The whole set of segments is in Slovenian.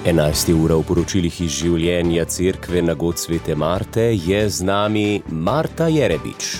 11. ura v poročilih iz življenja cerkve na God Svete Marte je z nami Marta Jerebič.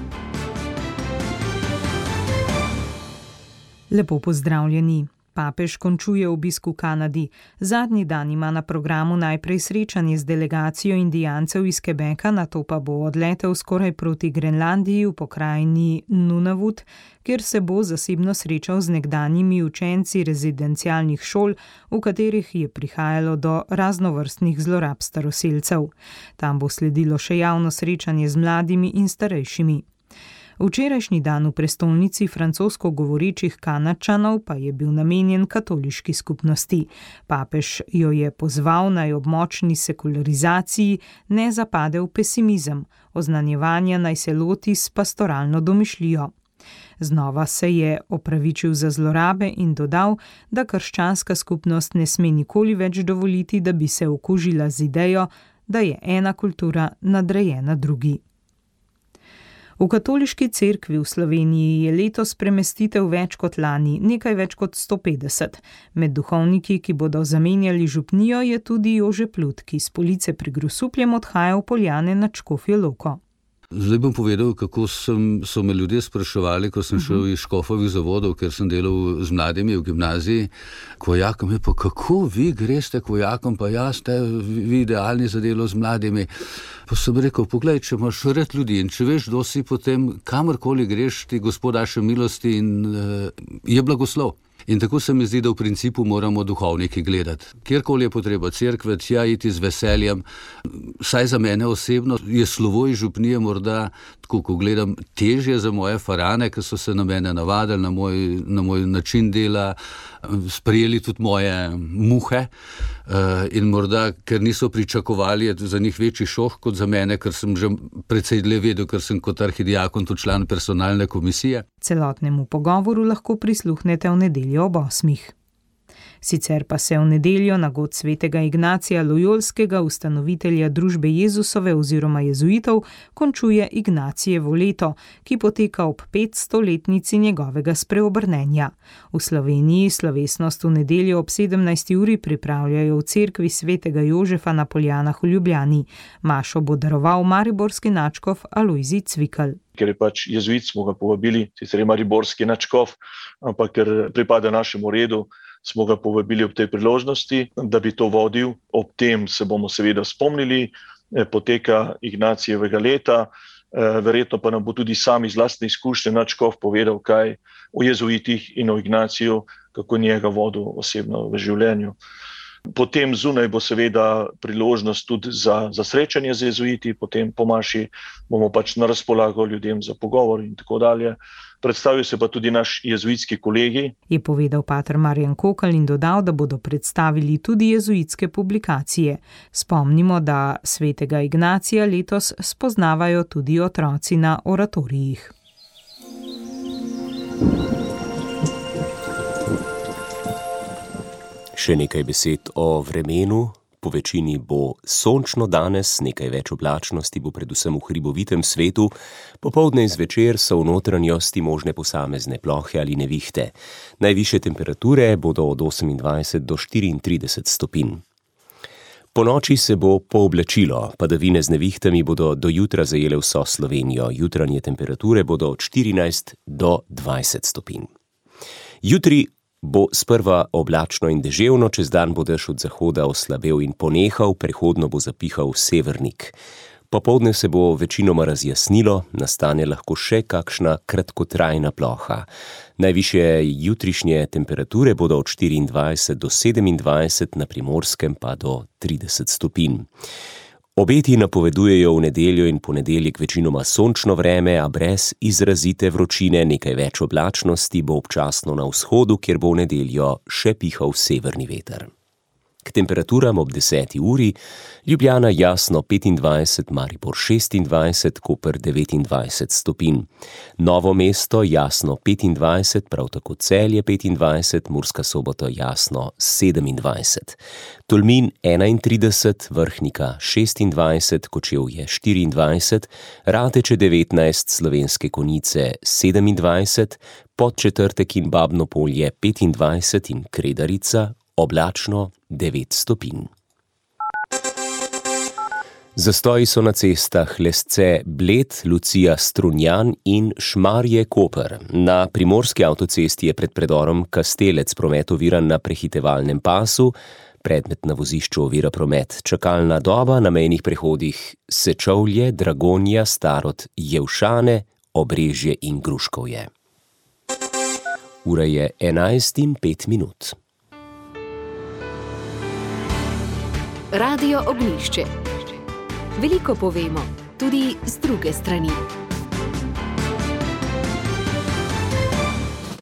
Lepo pozdravljeni. Papež končuje obisk v Kanadi. Zadnji dan ima na programu najprej srečanje z delegacijo Indijancev iz Quebeca, nato pa bo odletel skoraj proti Grenlandiji v pokrajini Nunavut, kjer se bo zasebno srečal z nekdanjimi učenci rezidencialnih šol, v katerih je prihajalo do raznovrstnih zlorab staroselcev. Tam bo sledilo še javno srečanje z mladimi in starejšimi. Včerajšnji dan v prestolnici francosko govorečih Kanadčanov pa je bil namenjen katoliški skupnosti. Papež jo je pozval, naj ob močni sekularizaciji ne zapade v pesimizem, oznanjevanja naj se loti s pastoralno domišljijo. Znova se je opravičil za zlorabe in dodal, da krščanska skupnost ne sme nikoli več dovoliti, da bi se okužila z idejo, da je ena kultura nadrejena drugi. V katoliški cerkvi v Sloveniji je letos premestitev več kot lani, nekaj več kot 150. Med duhovniki, ki bodo zamenjali župnijo, je tudi Jože Plut, ki s Police pri Grosupljem odhaja v Poljane nad Škofjo Loko. Zdaj bom povedal, kako so me ljudje spraševali, ko sem šel iz Škofovih zavodov, ker sem delal z mladimi v gimnaziji, k vojakom, pa kako vi greste k vojakom, pa ste vi idealni za delo z mladimi. Pa sem rekel, poglej, če imaš rad ljudi in če veš, kdo si, potem kamorkoli greš, ti Gospod daše milosti in je blagoslov. In tako se mi zdi, da v principu moramo duhovniki gledati. Kjerkoli je potreba cerkve, tja iti z veseljem. Saj za mene osebno je slovo iz župnije morda, tako ko gledam, težje za moje farane, ki so se na mene navadili, na moj način dela, sprejeli tudi moje muhe in morda, ker niso pričakovali, je za njih večji šok kot za mene, ker sem že precej dlje vedel, ker sem kot arhidiakon tudi član personalne komisije. Celotnemu pogovoru lahko prisluhnete v nedeljo ob 8. Sicer pa se v nedeljo na God svetega Ignacija Lojolskega, ustanovitelja družbe Jezusove oziroma jezuitov, končuje Ignacijevo leto, ki poteka ob 500-letnici njegovega spreobrnenja. V Sloveniji slovesnost v nedeljo ob 17. uri pripravljajo v cerkvi svetega Jožefa na Poljanah v Ljubljani. Mašo bo daroval mariborski nadškof Alojzij Cvikl. Ker je jezuit, smo ga povabili, sicer je mariborski nadškof, ampak ker pripada našemu redu, smo ga povabili ob tej priložnosti, da bi to vodil. Ob tem se bomo seveda spomnili poteka Ignacijevega leta, verjetno pa nam bo tudi sam iz lastne izkušnje nadškof povedal kaj o jezuitih in o Ignaciju, kako njega vodil osebno v življenju. Potem zunaj bo seveda priložnost tudi za srečanje z jezuiti, potem po maši bomo na razpolago ljudem za pogovor in tako dalje. Predstavil se pa tudi naš jezuitski kolegi. Je povedal pater Marjan Kokl in dodal, da bodo predstavili tudi jezuitske publikacije. Spomnimo, da svetega Ignacija letos spoznavajo tudi otroci na oratorijih. Še nekaj besed o vremenu. Po večini bo sončno danes, nekaj več oblačnosti bo predvsem v hribovitem svetu. Popoldne in zvečer so v notranjosti možne posamezne plohe ali nevihte. Najvišje temperature bodo od 28 do 34 stopinj. Po noči se bo pooblačilo, padavine z nevihtami bodo do jutra zajele vso Slovenijo. Jutranje temperature bodo od 14 do 20 stopinj. Jutri bo sprva oblačno in deževno, čez dan bo dež od zahoda oslabel in ponehal, prehodno bo zapihal severnik. Popoldne se bo večinoma razjasnilo, nastane lahko še kakšna kratkotrajna ploha. Najvišje jutrišnje temperature bodo od 24 do 27, na Primorskem pa do 30 stopinj. Obeti napovedujejo v nedeljo in ponedeljek večinoma sončno vreme, a brez izrazite vročine, nekaj več oblačnosti bo občasno na vzhodu, kjer bo v nedeljo še pihal severni veter. K temperaturam ob 10. uri Ljubljana jasno 25, Maribor 26, Koper 29 stopinj. Novo mesto jasno 25, prav tako Celje 25, Murska Sobota jasno 27. Tolmin 31, Vrhnika 26, Kočevje 24, Rateče 19, Slovenske Konjice 27, Podčetrtek in Babno Polje 25 in Kredarica oblačno 9 stopinj. Zastoji so na cestah Lesce Bled, Lucija Strunjan in Šmarje Koper. Na primorski avtocesti je pred predorom Kastelec promet oviran na prehitevalnem pasu, predmet na vozišču ovira promet. Čakalna doba na mejnih prehodih Sečovlje, Dragonja, Starod, Jevšane, Obrežje in Gruškovje. Ura je 11:05. Radio Ognjišče. Veliko povemo, tudi z druge strani.